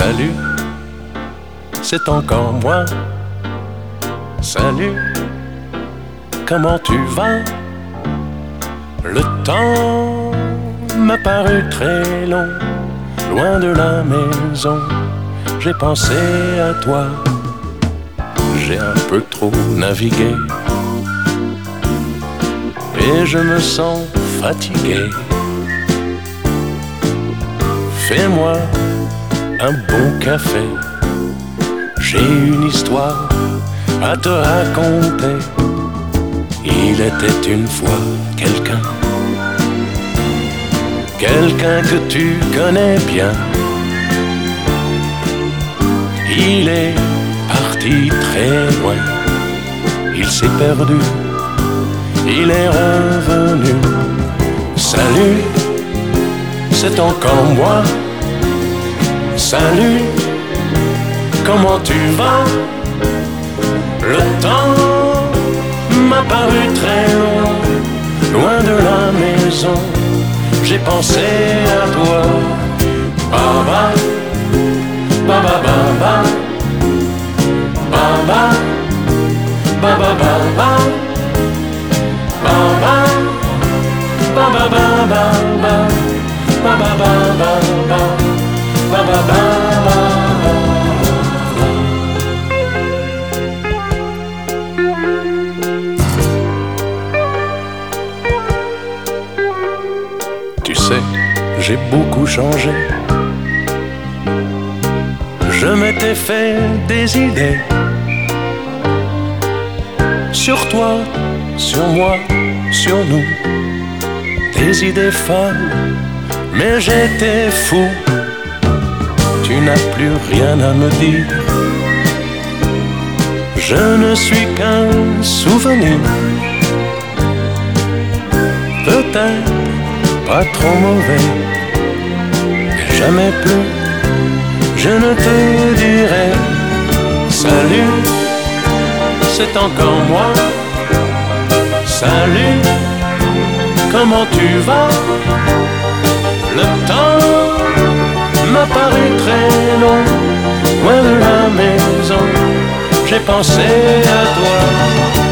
Salut, c'est encore moi. Salut, comment tu vas? Le temps m'a paru très long, loin de la maison, j'ai pensé à toi. J'ai un peu trop navigué et je me sens fatigué. Fais-moi un bon café, j'ai une histoire à te raconter. Il était une fois quelqu'un que tu connais bien. Il est parti très loin, il s'est perdu, il est revenu. Salut, c'est encore moi. Salut, comment tu vas? Le temps m'a paru très long, loin de la maison, j'ai pensé à toi. Baba, baba, baba, baba, baba, baba, baba, baba, baba, baba, baba, baba. Tu sais, j'ai beaucoup changé. Je m'étais fait des idées sur toi, sur moi, sur nous. Des idées folles, mais j'étais fou. Tu n'as plus rien à me dire. Je ne suis qu'un souvenir. Peut-être pas trop mauvais, mais jamais plus je ne te dirai. Salut, c'est encore moi. Salut, comment tu vas? Le temps m'a paru très long, loin de la maison, j'ai pensé à toi.